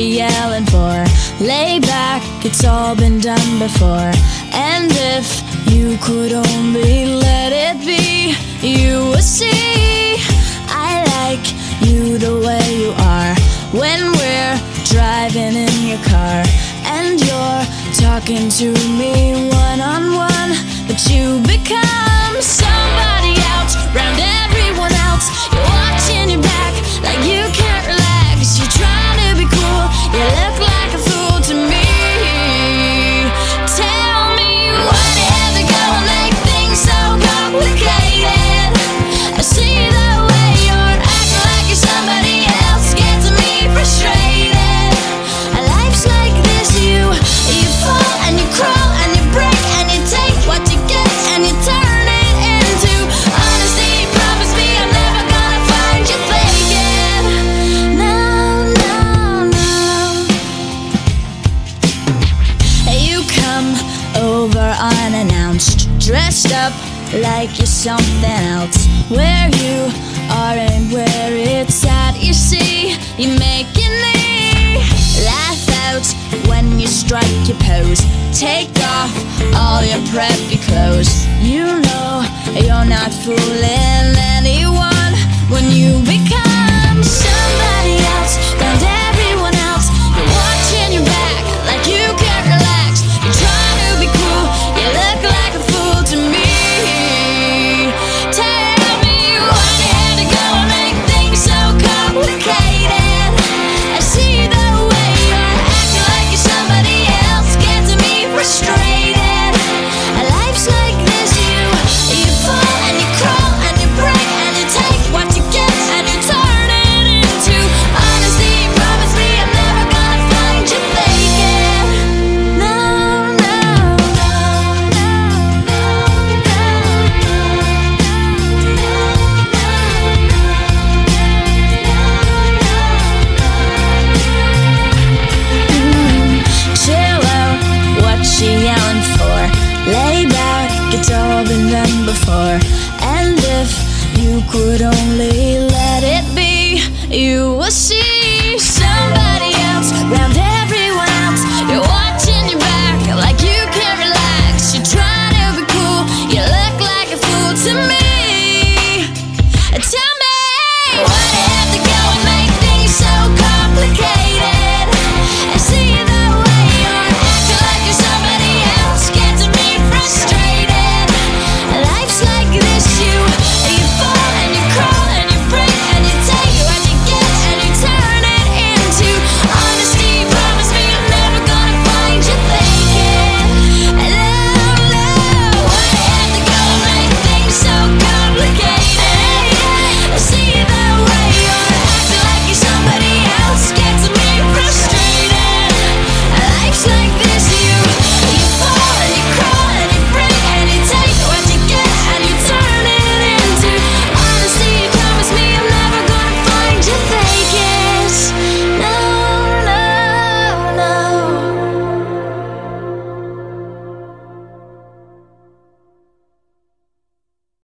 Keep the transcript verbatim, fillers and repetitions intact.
she yelling for? Lay back, it's all been done before. And if you could only let it be, you would see I like you the way you are. When we're driving in your car and you're talking to me one-on-one, but you become somebody else round everyone else. You're watching your back like you can't relax. You're trying to be cool, you look like a fool to me. Tell me why do you have to go and make things so complicated? I see the way you're acting like you're somebody else, gets me frustrated. Life's like this, you you fall and you crawl and you break and you take what you get and you turn it into honesty. Promise me I'm never gonna find you faking. No, no, no. You come over unannounced, dressed up like you're something else. Where you are and where it's at, you see, you're making me laugh out when you strike your pose. Take off all your preppy clothes. You know you're not fooling anyone when you become somebody else and everyone else. You're watching your back like you can't relax. You're trying to be cool, you look like a fool to me. Tell me why you had to go and make things so complicated. I see the way you're acting like you're somebody else, gets me frustrated. Life's like this, you you fall and you crawl and you break and you take what you get and you turn it into honesty. Promise me I'm never gonna find you faking. No, no, no, chill out, what she yelling for? Lay back, it's all been done before. And if you could only let it be, you would see